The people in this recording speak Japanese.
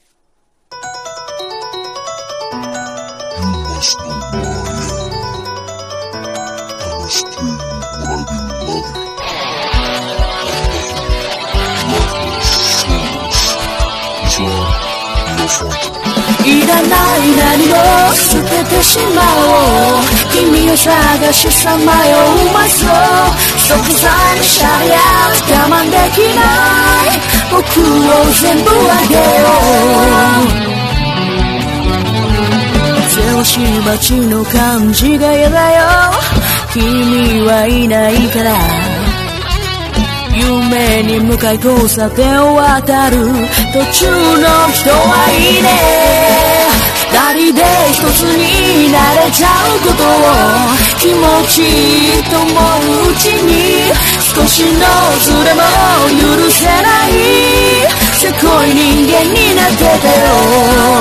must know who I am. I must tell you what I've been loving. Life was soulless. It's wrong. Your fault. いらない何も捨ててしまおう。君を探しさまようまそう。即座にシャリア我慢できない僕を全部あげよう。せわしい街の感じが嫌だよ。君はいないから夢に向かい交差点を渡る途中の人はいいね。二人で一つになれちゃうことを気持ちいいと思ううちに少しのズレも許せないせこい人間になってたよ。